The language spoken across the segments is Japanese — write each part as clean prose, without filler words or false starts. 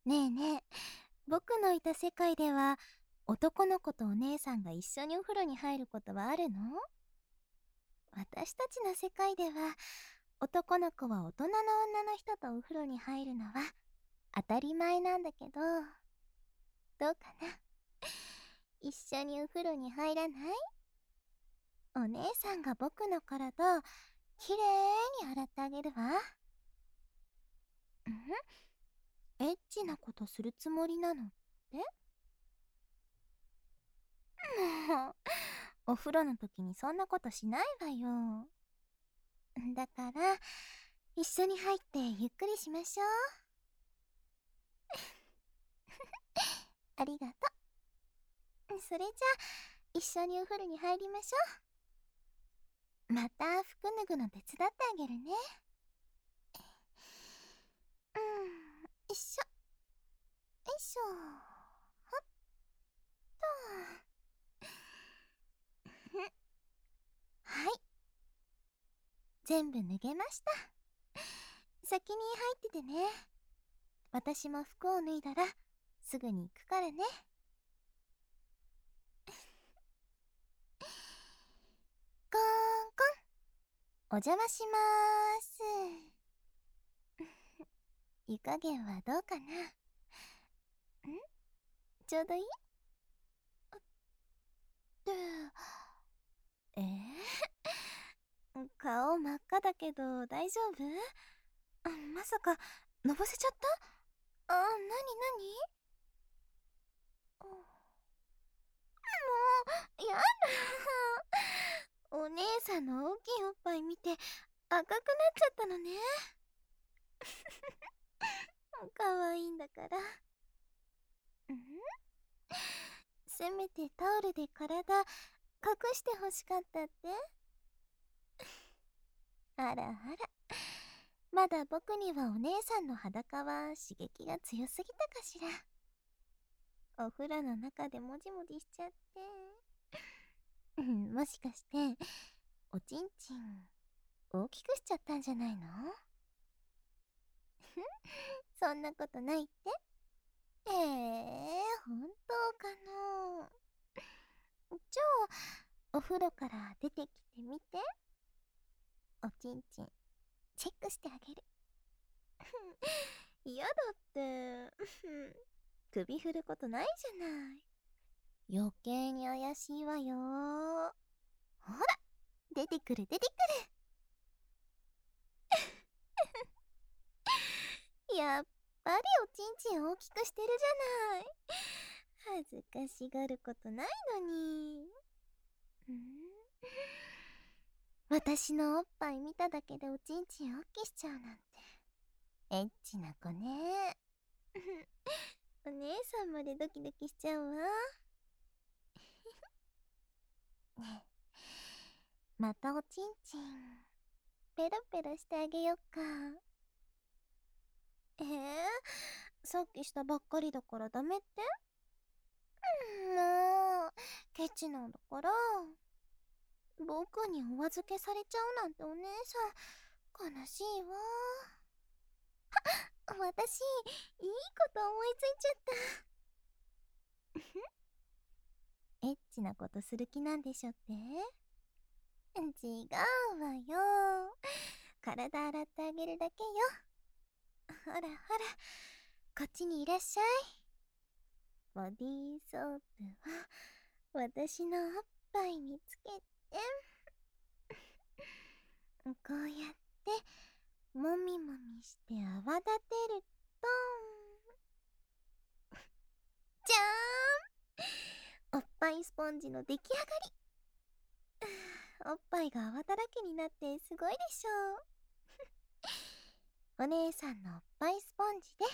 ねえねえ、僕のいた世界では男の子とお姉さんが一緒にお風呂に入ることはあるの？私たちの世界では男の子は大人の女の人とお風呂に入るのは当たり前なんだけど、どうかな？一緒にお風呂に入らない？お姉さんが僕の体きれいに洗ってあげるわ。エッチなことするつもりなのって？もうお風呂の時にそんなことしないわよ。だから一緒に入ってゆっくりしましょう。ありがとう。それじゃあ一緒にお風呂に入りましょう。また服脱ぐの手伝ってあげるね。よいしょよいしょ。ほっと。はい、全部脱げました。先に入っててね。私も服を脱いだらすぐに行くからね。コーンコン、お邪魔しまーす。湯加減はどうかな？ちょうどいい？ってえ顔真っ赤だけど大丈夫？まさかのぼせちゃった？なになに？もうやだ。お姉さんの大きいおっぱい見て赤くなっちゃったのね。可愛いんだから。せめてタオルで体隠してほしかったって？あらあら、まだ僕にはお姉さんの裸は刺激が強すぎたかしら。お風呂の中でもじもじしちゃって。もしかしておちんちん大きくしちゃったんじゃないの？そんなことないって？本当かな？じゃあお風呂から出てきてみて。おちんちんチェックしてあげる。嫌だって。首振ることないじゃない。余計に怪しいわよ。ほら、出てくる出てくる。やっぱりおちんちん大きくしてるじゃない。恥ずかしがることないのに。私のおっぱい見ただけでおちんちん大きしちゃうなんてエッチな子ね。お姉さんまでドキドキしちゃうわ。ねえ、またおちんちんペロペロしてあげよっか。さっきしたばっかりだからダメって？もうケチなんだから。僕にお預けされちゃうなんてお姉さん悲しいわ。私いいこと思いついちゃった。エッチなことする気なんでしょって？違うわよ。体洗ってあげるだけよ。ほらほら、こっちにいらっしゃい。ボディーソープは私のおっぱいにつけて、こうやってもみもみして泡立てると、じゃーん、おっぱいスポンジの出来上がり。おっぱいが泡だらけになってすごいでしょ。お姉さんのおっぱいスポンジで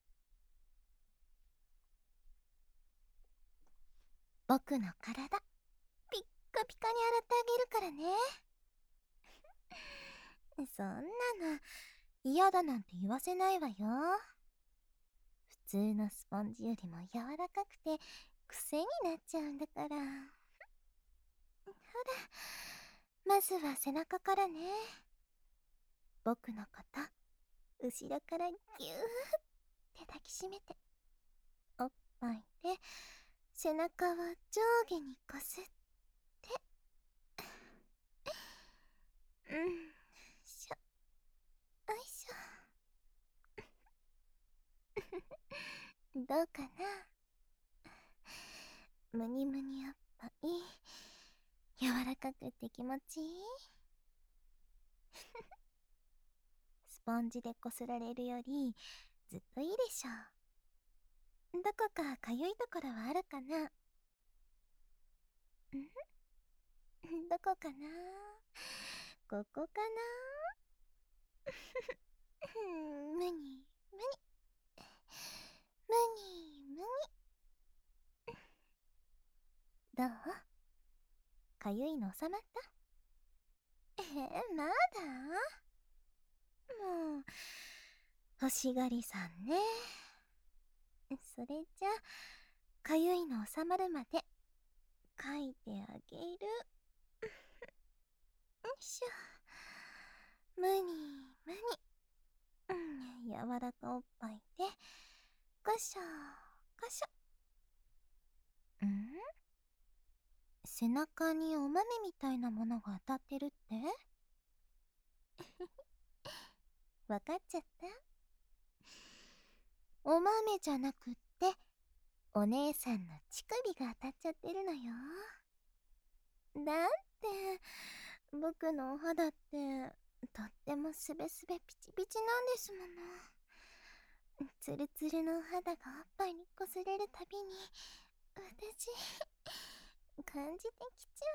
僕の体ピッカピカに洗ってあげるからね。そんなの嫌だなんて言わせないわよ。普通のスポンジよりも柔らかくて癖になっちゃうんだから。ほら、まずは背中からね。僕のこと後ろからギューって抱きしめて。 ぱいで背中は上下にこすって、しょ、よいしょ。どうかな。むにむにおっぱい柔らかくて気持ちいい。スポンジでこすられるよりずっといいでしょう。どこかかゆいところはあるかな。どこかな。ここかな。むにむにむにむに。どう？かゆいの収まった？まだ？もう欲しがりさんね。それじゃかゆいの収まるまでかいてあげる。よいしょ。むにむに。柔らかおっぱいでゴショゴショ。背中にお豆みたいなものが当たってるって？わかっちゃった？お豆じゃなくってお姉さんの乳首が当たっちゃってるのよ。だって僕のお肌ってとってもすべすべピチピチなんですもの。ツルツルの肌がおっぱいにこすれるたびに私感じてきち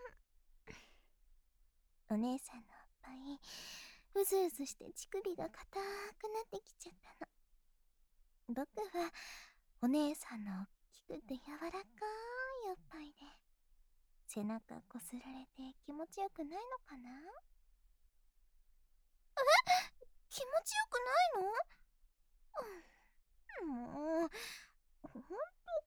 ゃう。お姉さんのおっぱいうずうずして乳首が硬くなってきちゃったの。僕はお姉さんの大きくて柔らかいおっぱいで背中こすられて気持ちよくないのかな。気持ちよくないの？もうほんとか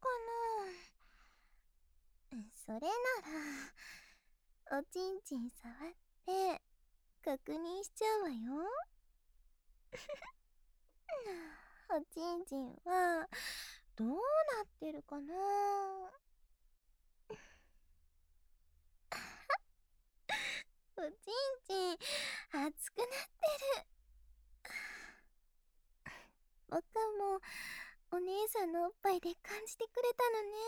な。それならおちんちん触って確認しちゃうわよ。おちんちんはどうなってるかな。おちんちん熱くなってる。僕もお姉さんのおっぱいで感じてくれたのね。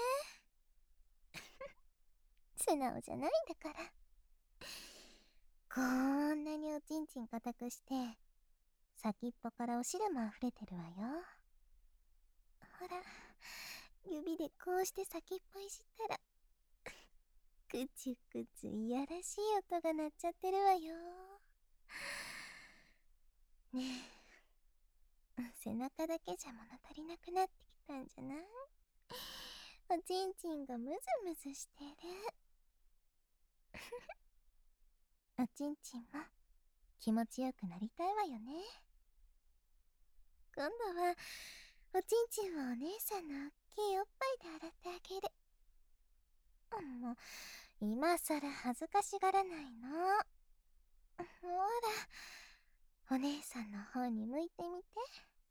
素直じゃないんだから。こんなにおちんちん固くして先っぽからお汁も溢れてるわよ。ほら、指でこうして先っぽいじったらくちゅくちゅいやらしい音が鳴っちゃってるわよ。ねえ、背中だけじゃ物足りなくなってきたんじゃない？おちんちんがムズムズしてる。おちんちんも気持ちよくなりたいわよね。今度はおちんちんをお姉さんのおっきいおっぱいで洗ってあげる。もう今さら恥ずかしがらないの。ほら、お姉さんの方に向いてみて。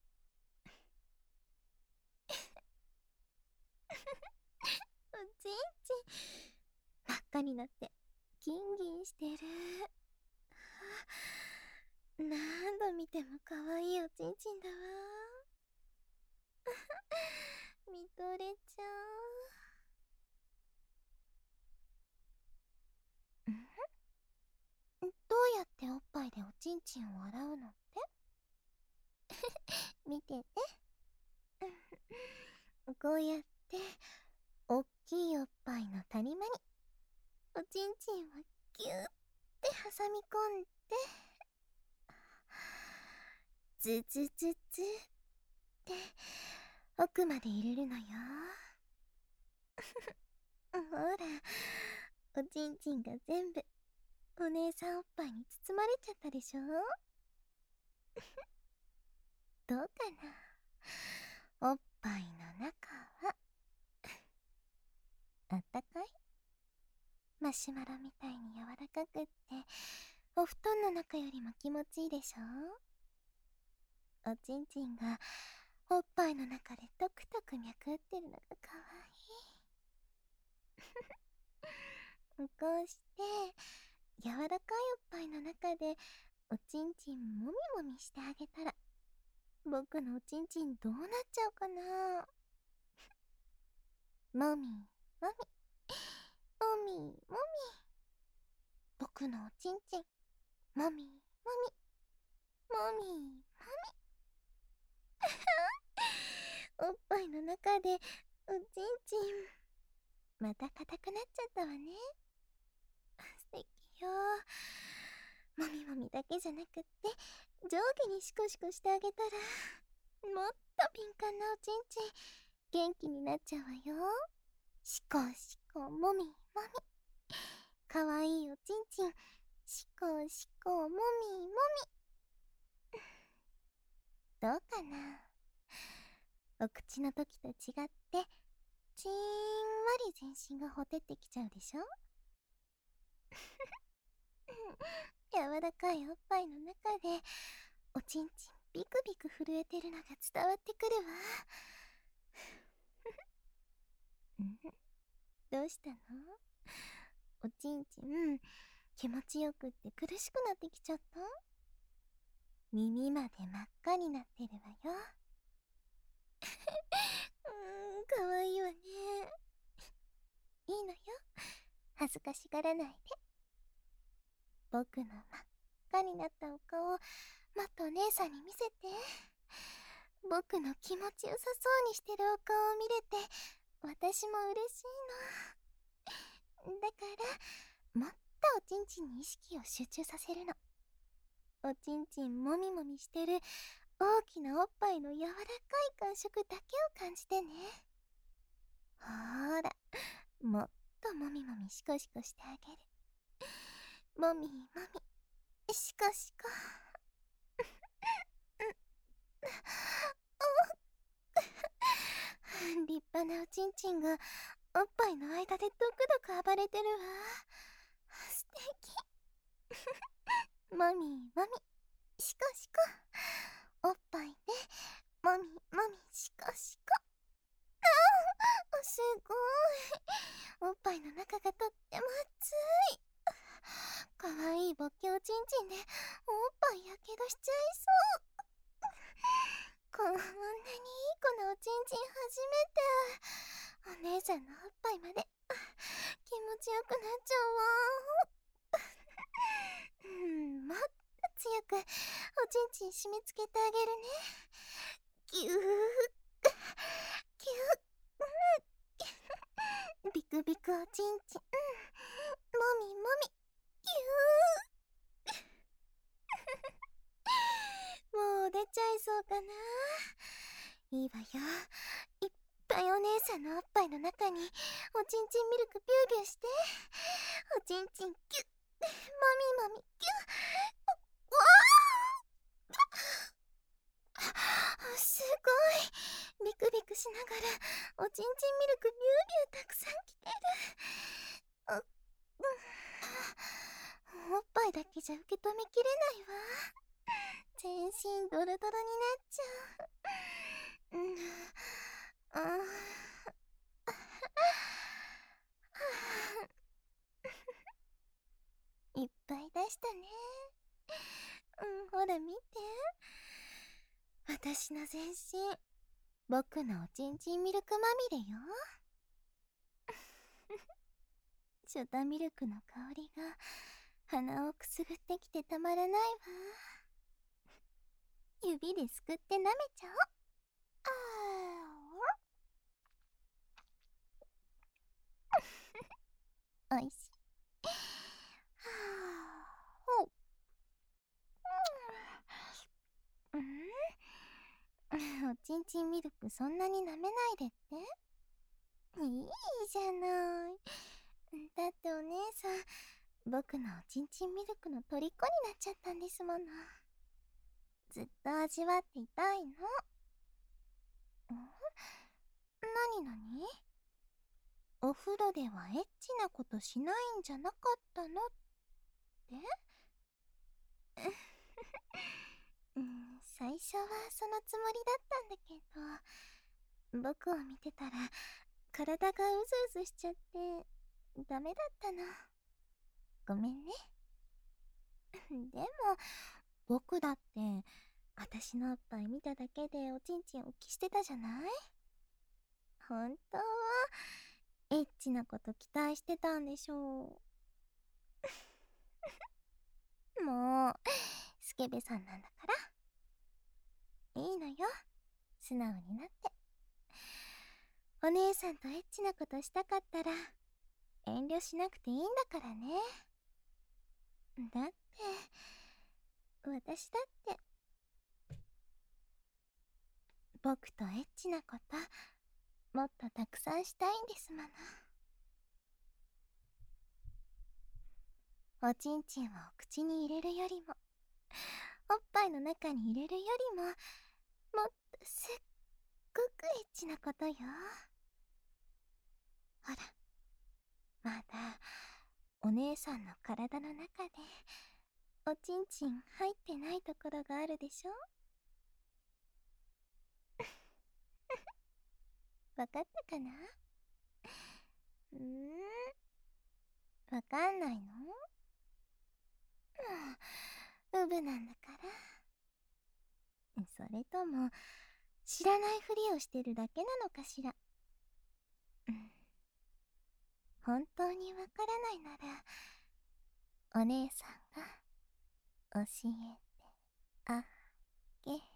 おちんちん真っ赤になってギンギンしてる。何度見ても可愛いおちんちんだわ。見とれちゃう。どうやっておっぱいでおちんちんを洗うのって？見てて。こうやっておっきいおっぱいの谷間におちんちんをギューって挟み込んでズズズズって奥まで入れるのよ。ほら、おちんちんが全部お姉さんおっぱいに包まれちゃったでしょ。どうかな。おっぱいの中はあったかい？マシュマロみたいに柔らかくってお布団の中よりも気持ちいいでしょ。おちんちんがおっぱいの中でトクトク脈打ってるのがかわいい。こうして柔らかいおっぱいの中でおちんちんもみもみしてあげたら、僕のおちんちんどうなっちゃうかな。もみもみもみもみ、僕のおちんちんもみもみもみもみおっぱいの中でおちんちんまた硬くなっちゃったわね。素敵よ。もみもみだけじゃなくって上下にシコシコしてあげたら、もっと敏感なおちんちん元気になっちゃうわよ。シコシコもみもみ、かわいいおちんちんシコシコもみもみ。どうかな。お口の時と違ってじんわり全身がほてってきちゃうでしょ。柔らかいおっぱいの中でおちんちんビクビク震えてるのが伝わってくるわ。どうしたの？おちんちん気持ちよくって苦しくなってきちゃった？耳まで真っ赤になってるわよ。かわいいわね。いいのよ、恥ずかしがらないで。僕の真っ赤になったお顔をもっとお姉さんに見せて。僕の気持ちよさそうにしてるお顔を見れて私も嬉しいの。だからもっとおちんちんに意識を集中させるの。おちんちんもみもみしてる大きなおっぱいの柔らかい感触だけを感じてね。ほーら、もっともみもみシコシコしてあげる。もみもみシコシコ。立派なおちんちんがおっぱいの間でドクドク暴れてるわ。素敵。もみもみシコシコ、おっぱいでもみもみシコシコ。すごい。おっぱいの中がとっても熱い。かわいいボッケおちんちんでおっぱいやけどしちゃいそう。こんなにいい子のおちんちん初めて。お姉さんのおっぱいまで気持ちよくなっちゃうわ。もっと強くおちんちん締め付けてあげるね。ぎゅーぎゅー、ビクビクおちんちん、もみもみぎゅー。もう出ちゃいそうかな。いいわよ、いっぱいお姉さんのおっぱいの中におちんちんミルクビュービューして、おちんちんギュッ、もみもみギュッ。わあ、すごい。ビクビクしながらおちんちんミルクビュービューたくさん来てる。おっぱいだけじゃ受け止めきれないわ。全身ドロドロになっちゃう。いっぱい出したね。ほら見て。私の全身、僕のおちんちんミルクまみれよ。ショタミルクの香りが鼻をくすぐってきてたまらないわ。指ですくって舐めちゃおう。おいしい。ほう。おちんちんミルクそんなに舐めないでって。いいじゃない。だってお姉さん、僕のおちんちんミルクの虜になっちゃったんですもの。ずっと味わっていたいの。なになに？お風呂ではエッチなことしないんじゃなかったのって最初はそのつもりだったんだけど、僕を見てたら体がうずうずしちゃってダメだったの。ごめんね。でも僕だって私のおっぱい見ただけでおちんちんをキしてたじゃない。本当はエッチなこと期待してたんでしょう。もうスケベさんなんだからいいのよ、素直になって。お姉さんとエッチなことしたかったら遠慮しなくていいんだからね。だって私だって僕とエッチなこともっとたくさんしたいんですもの。おちんちんをお口に入れるよりもおっぱいの中に入れるよりももっとすっごくエッチなことよ。ほら、まだお姉さんの体の中でおちんちん入ってないところがあるでしょ。わかったかな。わかんないの？うぶなんだから。それとも知らないふりをしてるだけなのかしら。本当にわからないならお姉さんが教えてあげる。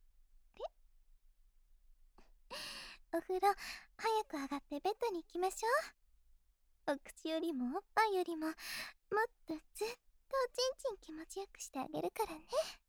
お風呂早く上がってベッドに行きましょう。お口よりもおっぱいよりももっとずっとおちんちん気持ちよくしてあげるからね。